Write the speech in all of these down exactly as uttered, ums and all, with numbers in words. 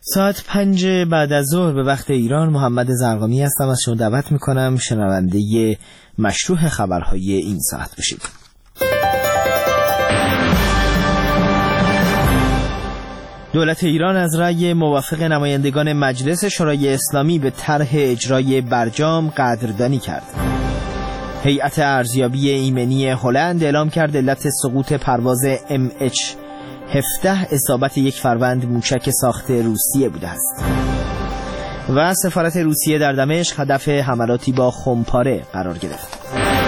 ساعت پنج بعد از ظهر به وقت ایران. محمد زرقامی هستم. از شما دعوت میکنم شنونده مشروح خبرهای این ساعت بشید. دولت ایران از رأی موافق نمایندگان مجلس شورای اسلامی به طرح اجرای برجام قدردانی کرد. هیئت ارزیابی ایمنی هلند اعلام کرد علت سقوط پرواز ام اچ هفده اصابت یک فروند موشک ساخت روسیه بوده است. و سفارت روسیه در دمشق هدف حملاتی با خمپاره قرار گرفت.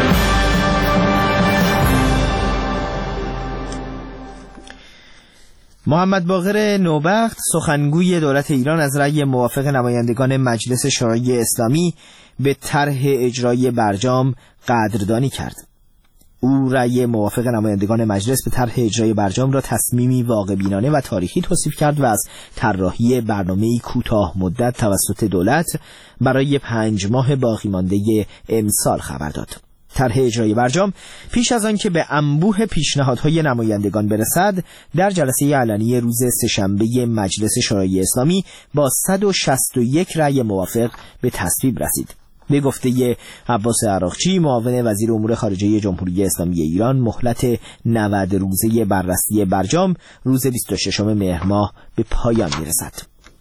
محمد باقر نوبخت سخنگوی دولت ایران از رأی موافق نمایندگان مجلس شورای اسلامی به طرح اجرای برجام قدردانی کرد. او رأی موافق نمایندگان مجلس به طرح اجرای برجام را تصمیمی واقع‌بینانه و تاریخی توصیف کرد و از طراحی برنامه‌ای کوتاه مدت توسط دولت برای پنج ماه باقی مانده امسال خبر داد. طرح اجرای برجام پیش از آن که به انبوه پیشنهادهای نمایندگان برسد، در جلسه علنی روز سه‌شنبه مجلس شورای اسلامی با صد و شصت و یک رأی موافق به تصویب رسید. به گفته عباس عراقچی معاون وزیر امور خارجه جمهوری اسلامی ایران، مهلت نود روزه بررسی برجام روز بیست و ششم مهر ماه به پایان میرسد.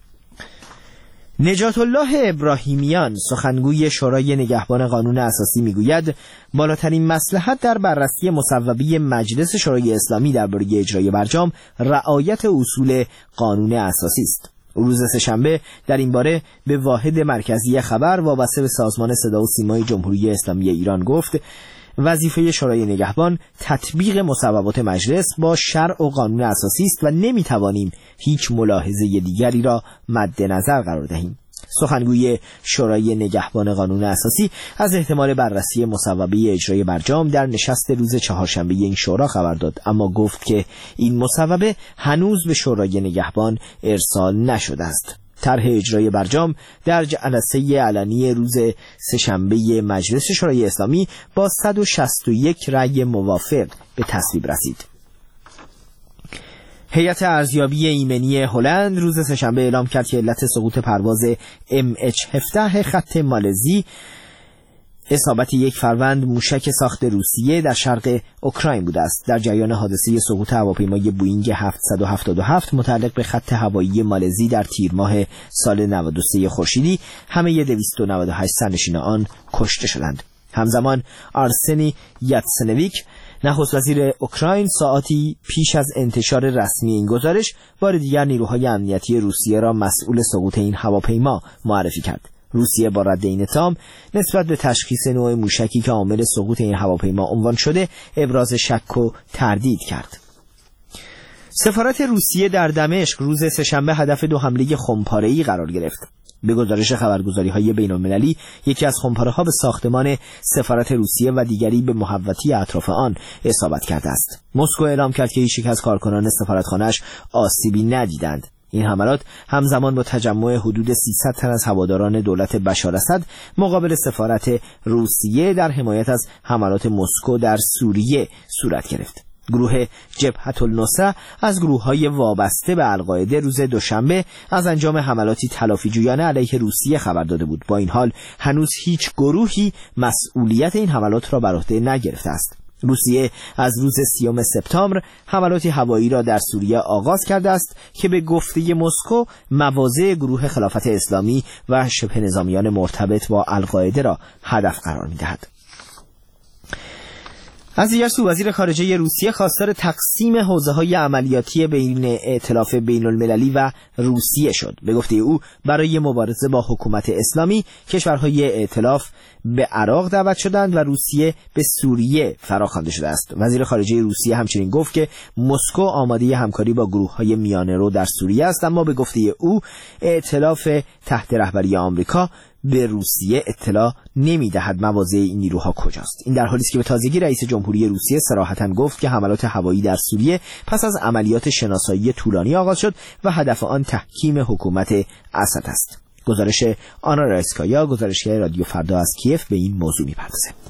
نجات الله ابراهیمیان سخنگوی شورای نگهبان قانون اساسی میگوید بالاترین مصلحت در بررسی مصوبه مجلس شورای اسلامی درباره اجرای برجام رعایت اصول قانون اساسی است. روز سه‌شنبه در این باره به واحد مرکزی خبر وابسته به سازمان صدا و سیمای جمهوری اسلامی ایران گفت وظیفه شورای نگهبان تطبیق مصوبات مجلس با شرع و قانون اساسی است و نمیتوانیم هیچ ملاحظه دیگری را مد نظر قرار دهیم. سخنگوی شورای نگهبان قانون اساسی از احتمال بررسی مصوبه اجرای برجام در نشست روز چهارشنبه این شورا خبر داد، اما گفت که این مصوبه هنوز به شورای نگهبان ارسال نشده است. طرح اجرای برجام در جلسه علنی روز سه‌شنبه مجلس شورای اسلامی با صد و شصت و یک رأی موافق به تصویب رسید. هیئت ارزیابی ایمنی هلند روز سه‌شنبه اعلام کرد که علت سقوط پرواز ام اچ هفده خط مالزی اصابت یک فروند موشک ساخت روسیه در شرق اوکراین بوده است. در جریان حادثه سقوط هواپیمای بوئینگ هفتصد و هفتاد و هفت متعلق به خط هوایی مالزی در تیر ماه سال نود و سه خورشیدی همه دویست و نود و هشت سرنشین آن کشته شدند. همزمان آرسنی یاتسنویک نخست وزیر اوکراین ساعاتی پیش از انتشار رسمی این گزارش بار دیگر نیروهای امنیتی روسیه را مسئول سقوط این هواپیما معرفی کرد. روسیه با رد این اتهام نسبت به تشخیص نوع موشکی که عامل سقوط این هواپیما عنوان شده ابراز شک و تردید کرد. سفارت روسیه در دمشق روز سه‌شنبه هدف دو حمله خمپاره‌ای قرار گرفت. به گزارش خبرگزاری‌های بین‌المللی یکی از خمپاره‌ها به ساختمان سفارت روسیه و دیگری به محوطه اطراف آن اصابت کرده است. مسکو اعلام کرد که هیچ یک از کارکنان سفارتخانه‌اش آسیبی ندیدند. این حملات همزمان با تجمع حدود سیصد تن از هواداران دولت بشار اسد مقابل سفارت روسیه در حمایت از حملات مسکو در سوریه صورت گرفت. گروه جبهة النصره از گروه‌های وابسته به القاعده روز دوشنبه از انجام حملاتی تلافی‌جویانه علیه روسیه خبر داده بود. با این حال هنوز هیچ گروهی مسئولیت این حملات را بر عهده نگرفته است. روسیه از روز سیوم سپتامبر حملاتی هوایی را در سوریه آغاز کرده است که به گفته مسکو مواضع گروه خلافت اسلامی و شبه نظامیان مرتبط با القاعده را هدف قرار می‌دهد. از دیگر سو وزیر خارجه روسیه خواستار تقسیم حوزه‌های عملیاتی بین ائتلاف بین‌المللی و روسیه شد. به گفته او برای مبارزه با حکومت اسلامی کشورهای ائتلاف به عراق دعوت شدند و روسیه به سوریه فراخوانده شده است. وزیر خارجه روسیه همچنین گفت که مسکو آماده همکاری با گروه‌های میانه‌رو در سوریه است، اما به گفته او ائتلاف تحت رهبری آمریکا به روسیه اطلاع نمی‌دهد مواضع این نیروها کجاست. این در حالی است که به تازگی رئیس جمهوری روسیه صراحتاً گفت که حملات هوایی در سوریه پس از عملیات شناسایی طولانی آغاز شد و هدف آن تحکیم حکومت اسد است. گزارش آنا رایسکایا، گزارشگر رادیو فردا از کیف، به این موضوع می‌پردازد.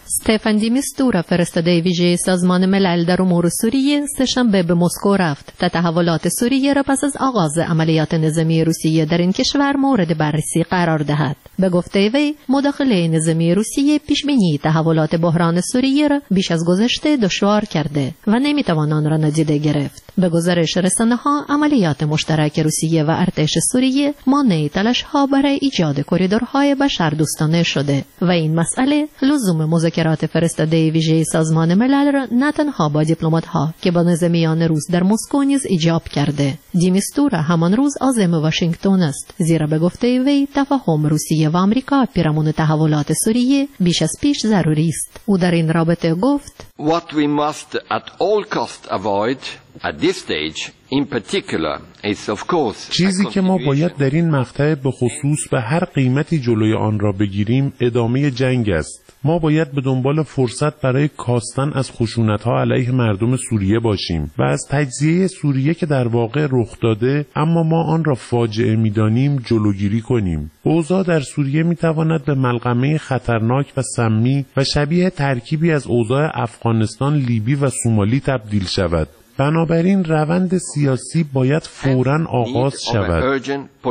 استفان دی میستورا فرستاده ویژه سازمان ملل در امور سوریه سه‌شنبه به مسکو رفت تا تحولات سوریه را پس از آغاز عملیات نظامی روسیه در این کشور مورد بررسی قرار دهد. به گفته وی مداخله نظامی روسیه پیشبینی تحولات بحران سوریه را بیش از گذشته دشوار کرده و نمیتوان آن را نادیده گرفت. به گزارش رسانه‌ها عملیات مشترک روسیه و ارتش سوریه مانع تلاش‌ها برای ایجاد کریدورهای بشردوستانه شده و این مسئله لزوم مذاکرات فرستاده ویژه سازمان ملل را نه تنها با دیپلمات‌ها که با نظامیان روس در مسکو نیز ایجاب کرده. دی میستورا همان روز عازم واشنگتن است، زیرا به گفته وی تفاهم روسیه و آمریکا پیرامون تحولات سوریه بیش از پیش ضروری است. او در این رابطه گفت: What we must at all cost avoid at this stage in particular is of course چیزی که ما باید در این مقطع به خصوص به هر قیمتی جلوی آن را بگیریم ادامه جنگ است. ما باید به دنبال فرصت برای کاستن از خشونت‌ها علیه مردم سوریه باشیم و از تجزیه سوریه که در واقع رخ داده اما ما آن را فاجعه می‌دانیم جلوگیری کنیم. اوضاع در سوریه می‌تواند به ملغمه خطرناک و سمی و شبیه ترکیبی از اوضاع افغانستان، لیبی و سومالی تبدیل شود. بنابراین روند سیاسی باید فوراً آغاز شود.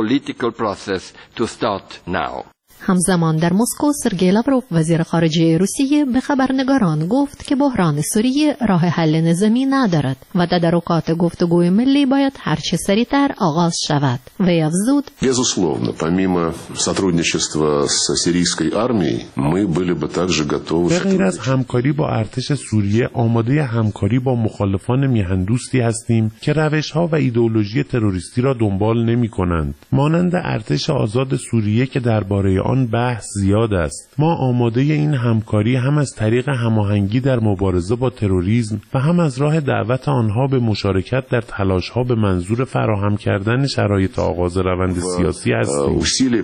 همزمان در مسکو سرگئی لاوروف وزیر خارجه روسیه به خبرنگاران گفت که بحران سوریه راه حل نظامی ندارد و تدارکات گفتگوی ملی باید هرچه سریعتر آغاز شود. وی افزود: Безусловно, помимо сотрудничества с сирийской армией, мы были бы также готовы. به غیر از همکاری با ارتش سوریه آماده همکاری با مخالفان میهن‌دوستی هستیم که روش‌ها و ایدئولوژی تروریستی را دنبال نمی‌کنند، مانند ارتش آزاد سوریه که درباره آن بحث زیاد است. ما آماده این همکاری هم از طریق هماهنگی در مبارزه با تروریسم و هم از راه دعوت آنها به مشارکت در تلاش‌ها به منظور فراهم کردن شرایط آغاز روند سیاسی هستیم.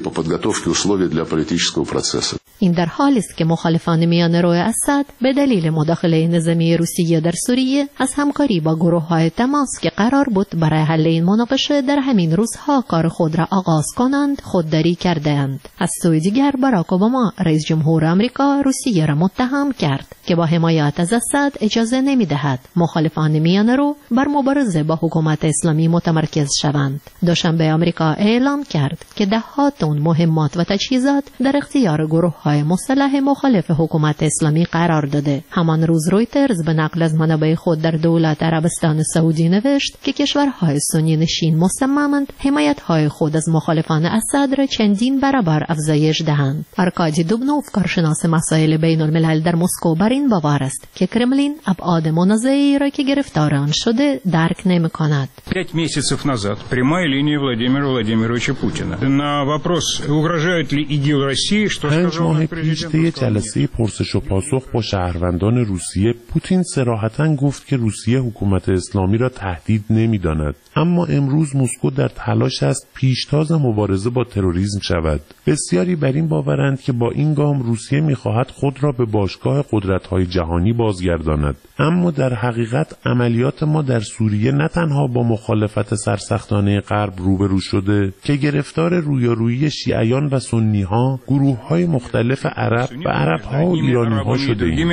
این در حالی است که مخالفان میانرو اسد به دلیل مداخله نظامی روسیه در سوریه از همکاری با گروه‌های تماس که قرار بود برای حل این مناقشه در همین روزها کار خود را آغاز کنند خودداری کردند. از سوی دیگر باراک اوباما رئیس جمهور آمریکا روسیه را متهم کرد که با حمایت از اسد اجازه نمی‌دهد مخالفان میانرو بر مبارزه با حکومت اسلامی متمرکز شوند. دوشنبه آمریکا اعلام کرد که ده‌ها تن مهمات و تجهیزات در اختیار گروه‌های مسلح مخالف حکومت اسلامی قرار داده. همان روز رویترز به نقل از منابع خود در دولت عربستان سعودی نوشت که کشورهای سنی نشین مصممند حمایت‌های خود از مخالفان اسد را چندین برابر افزایش دهند. آرکادی دوبنوف کارشناس مسائل بین الملل در مسکو بر این باور است که کرملین ابعاد منازعه‌ای را که گرفتار آن شده درک نمی‌کند. пять месяцев назад прямая линия Владимира Владимировича Путина. На вопрос угрожает ли ИГИЛ России, что сказал ماه پیش طی جلسه پرسش و پاسخ با شهروندان روسیه پوتین صراحتاً گفت که روسیه حکومت اسلامی را تهدید نمی‌داند، اما امروز مسکو در تلاش است پیشتاز مبارزه با تروریسم شود. بسیاری بر این باورند که با این گام روسیه می‌خواهد خود را به باشگاه قدرت‌های جهانی بازگرداند، اما در حقیقت عملیات ما در سوریه نه تنها با مخالفت سرسختانه غرب روبرو شده که گرفتار رویارویی شیعیان و سنی‌ها، گروه‌های مختلف عرب و عرب‌ها و ایرانی‌ها شده ایم.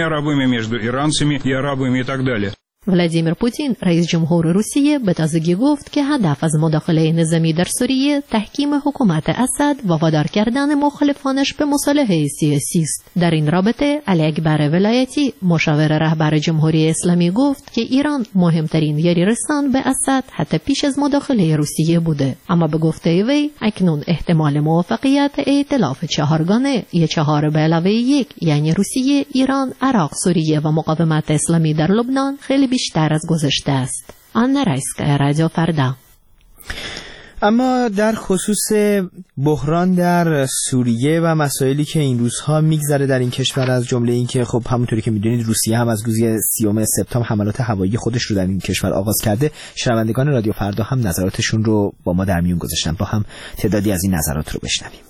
ولادیمیر پوتین رئیس جمهور روسیه به تازگی گفت که هدف از مداخله نظامی در سوریه تحکیم حکومت اسد و وادار کردن مخالفانش به مصالحه سیاسی است. در این رابطه علی اکبر ولایتی مشاور رهبر جمهوری اسلامی گفت که ایران مهمترین یاری رسان به اسد حتی پیش از مداخله روسیه بوده، اما به گفته وی اکنون احتمال موفقیت ائتلاف چهارگانه یا چهار به علاوه یک یعنی روسیه، ایران، عراق، سوریه و مقاومت اسلامی در لبنان خیلی بیشتر از گذشته است. آن رایسکا رادیو فردا. اما در خصوص بحران در سوریه و مسائلی که این روزها میگذره در این کشور، از جمله این که خب همونطوری که میدونید روسیه هم از روز سیوم سپتامبر حملات هوایی خودش رو در این کشور آغاز کرده، شنوندگان رادیو فردا هم نظراتشون رو با ما در میون گذاشتن. با هم تعدادی از این نظرات رو بشنویم.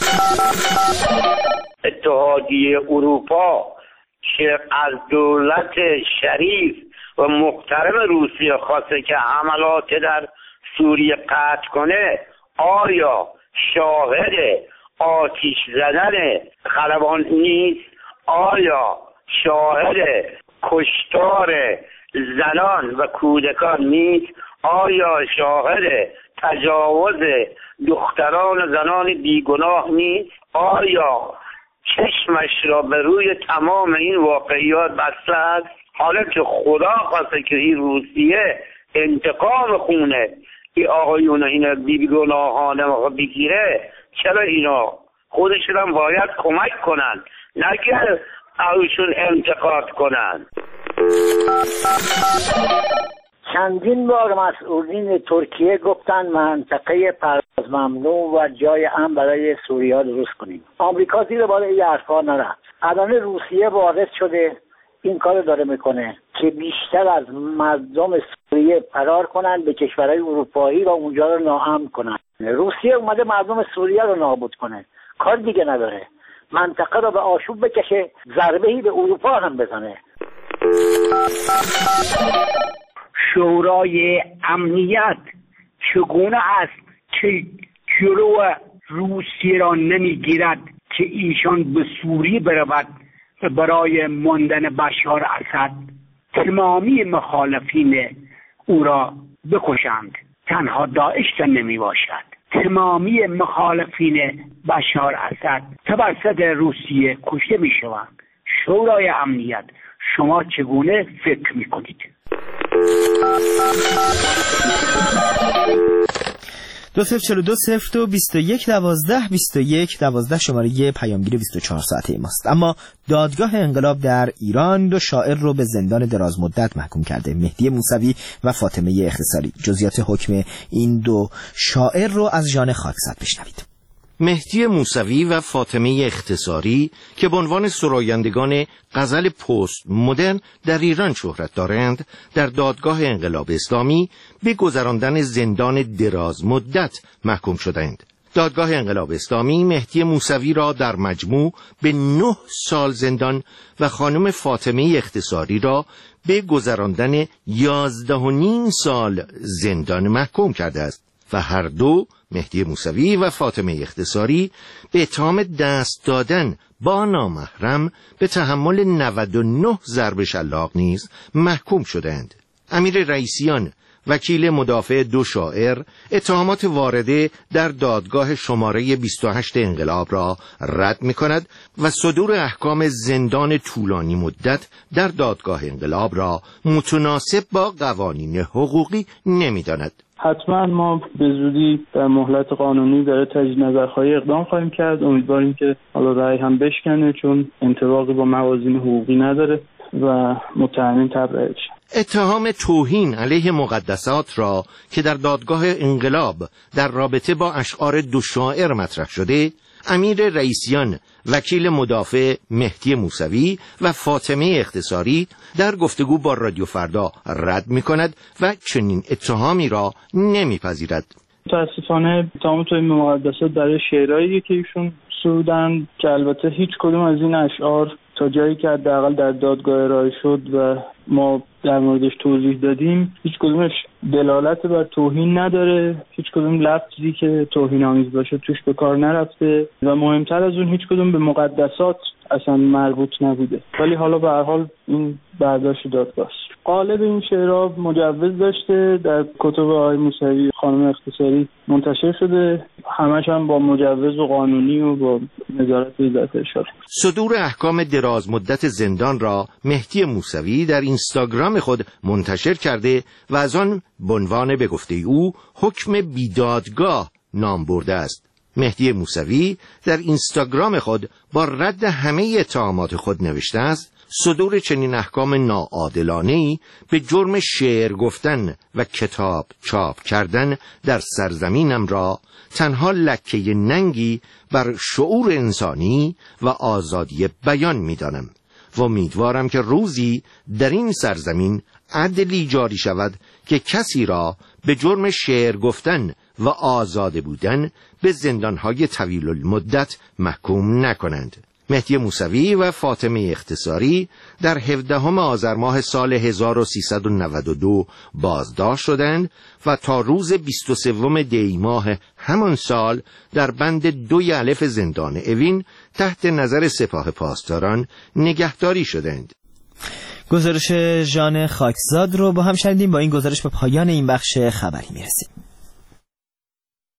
اتحادیه اروپا که از دولت شریف و محترم روسیه خواسته که حملات در سوریه قطع کنه، آیا شاهد آتش زدن خلبان نیست؟ آیا شاهد کشتار زنان و کودکان نیست؟ آیا شاهد تجاوز دختران و زنان بیگناه نیست؟ آیا چشمش را به روی تمام این واقعیات بسته است؟ حالا که خدا خواسته که این روسیه انتقام خونه این آقایون اینا بیگناهانه بگیره، چرا اینا خودشون هم باید کمک کنن، نه که اوشون انتقاد کنن. چندین بار مسئولین ترکیه گفتن منطقه پرواز ممنوع و جای امن برای سوریه درست کنیم. آمریکا زیر بار این حرفا نرفت. الان روسیه وارد شده این کار داره میکنه که بیشتر از مردم سوریه فرار کنن به کشورهای اروپایی و اونجا رو ناامن کنن. روسیه اومده مردم سوریه رو نابود کنه، کار دیگه نداره، منطقه رو به آشوب بکشه، ضربه‌ای به اروپا هم بزنه. شورای امنیت چگونه است که جلو روسیه را نمیگیرد که ایشان به سوریه برود برای ماندن بشار اسد؟ تمامی مخالفین او را بکشند، تنها داعش نمی باشد. تمامی مخالفین بشار اسد توسط روسیه کشته می شوند. شورای امنیت شما چگونه فکر می کنید؟ دو صفر چلو دو صفر دو بیست و یک دوازده بیست و یک دوازده شماره پیامگیر بیست و چهار ساعته ماست. اما دادگاه انقلاب در ایران دو شاعر رو به زندان دراز مدت محکوم کرده، مهدی موسوی و فاطمه اختصاری. جزئیات حکم این دو شاعر رو از ژان خاکزاد بشنوید. مهدی موسوی و فاطمه اختصاری که به عنوان سرایندگان غزل پست مدرن در ایران شهرت دارند، در دادگاه انقلاب اسلامی به گذراندن زندان دراز مدت محکوم شدند. دادگاه انقلاب اسلامی مهدی موسوی را در مجموع به نه سال زندان و خانم فاطمه اختصاری را به گذراندن یازده و نیم سال زندان محکوم کرده است و هر دو، مهدی موسوی و فاطمه اختصاری، به اتهام دست دادن با نامحرم به تحمل نود و نه ضرب شلاق نیز محکوم شدند. امیر رئیسیان، وکیل مدافع دو شاعر، اتهامات وارده در دادگاه شماره بیست و هشت انقلاب را رد می کند و صدور احکام زندان طولانی مدت در دادگاه انقلاب را متناسب با قوانین حقوقی نمی داند. حتما ما به زودی در مهلت قانونی برای تجدید نظرخواهی اقدام خواهیم کرد. امیدواریم که حالا رأی هم بشکنه، چون انطباقی با موازین حقوقی نداره و متهمین تبرئه بشن. اتهام توهین علیه مقدسات را که در دادگاه انقلاب در رابطه با اشعار دو شاعر مطرح شده، امیر رئیسیان، وکیل مدافع مهدی موسوی و فاطمه اختصاری در گفتگو با رادیو فردا رد می کند و چنین اتهامی را نمی پذیرد. متاسفانه اتهام توهین به مقدسات برای شعرهایی که ایشون سرودن که البته هیچ کدوم از این اشعار تا جایی که حداقل در دادگاه ارائه شد و ما در موردش توضیح دادیم، هیچ کدومش دلالت بر توهین نداره، هیچ کدوم لفظی که توهین آمیز باشه توش به کار نرفته و مهمتر از اون هیچ کدوم به مقدسات اصلا مربوط نبوده. ولی حالا به هر حال این برداشت دادگاه است. قالب این شعرها مجوز داشته، در کتب آقای موسوی خانم اختصاری منتشر شده، همش هم با مجوز و قانونی و با نظارت وزارت ارشاد. صدور احکام دراز مدت زندان را مهدی موسوی در اینستاگرام خود منتشر کرده و از آن به عنوان به گفته او حکم بیدادگاه نام برده است. مهدی موسوی در اینستاگرام خود با رد همه اتهامات خود نوشته است: صدور چنین احکام ناعادلانه‌ای به جرم شعر گفتن و کتاب چاپ کردن در سرزمینم را تنها لکه ننگی بر شعور انسانی و آزادی بیان می‌دانم و امیدوارم که روزی در این سرزمین عدلی جاری شود که کسی را به جرم شعر گفتن و آزاده بودن به زندانهای طویل المدت محکوم نکنند. مهدی موسوی و فاطمه اختصاری در هفدهم آذر ماه سال هزار و سیصد و نود و دو بازداشت شدند و تا روز بیست و سوم دی ماه همان سال در بند دوی الف زندان اوین تحت نظر سپاه پاسداران نگهداری شدند. گزارش ژان خاکزاد رو با هم شنیدیم. با این گزارش به پایان این بخش خبری میرسیم.